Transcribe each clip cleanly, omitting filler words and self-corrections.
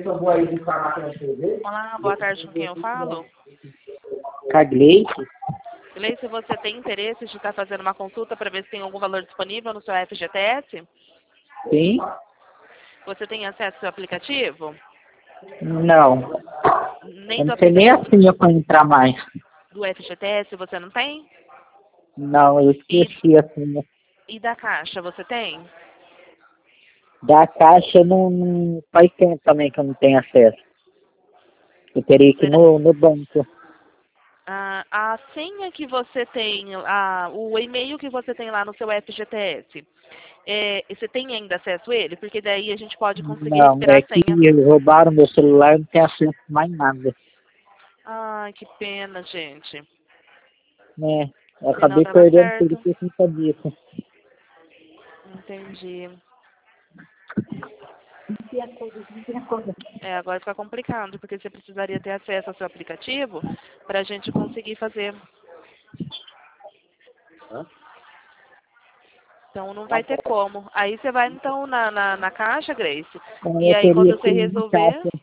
Olá, boa tarde, com quem eu falo? Gleice? Gleice, você tem interesse de estar fazendo uma consulta para ver se tem algum valor disponível no seu FGTS? Sim? Você tem acesso ao seu aplicativo? Não. Nem Eu do não sei nem a aplicativo senha para entrar mais. do FGTS você não tem? Não, eu esqueci a senha. E da Caixa você tem? Da Caixa não faz tempo também que eu não tenho acesso. Eu teria que ir no banco. A senha que você tem, o e-mail que você tem lá no seu FGTS, você tem ainda acesso a ele? Porque daí a gente pode conseguir Não, recuperar é a que senha. roubaram meu celular e não tenho acesso a mais nada. Ai, que pena, gente. Né? Eu Senão acabei dava perdendo tudo certo. por conta disso. Entendi. Agora fica complicado, porque você precisaria ter acesso ao seu aplicativo para a gente conseguir fazer. Então não vai ter como. Aí você vai então na Caixa, Grace, Então e eu aí teria quando que você ir na resolver. Caixa.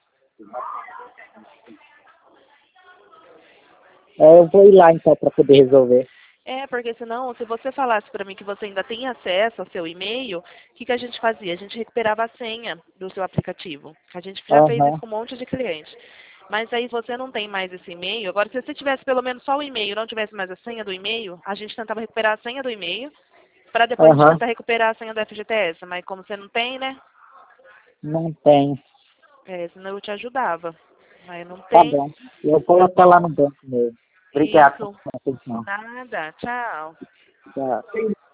Eu vou ir lá então para poder resolver. Porque senão, se você falasse para mim que você ainda tem acesso ao seu e-mail, o que, que a gente fazia? A gente recuperava a senha do seu aplicativo. A gente já fez isso Aham, com um monte de cliente. Mas aí você não tem mais esse e-mail. Agora, se você tivesse pelo menos só o e-mail, não tivesse mais a senha do e-mail, a gente tentava recuperar a senha do e-mail para depois a gente aham. tentar recuperar a senha do FGTS. Mas como você não tem, né? Não tem. Senão eu te ajudava. Mas não Tá tem. bom. Eu vou até lá no banco mesmo. Obrigado Isso. pela atenção. Nada. Tchau. Tchau.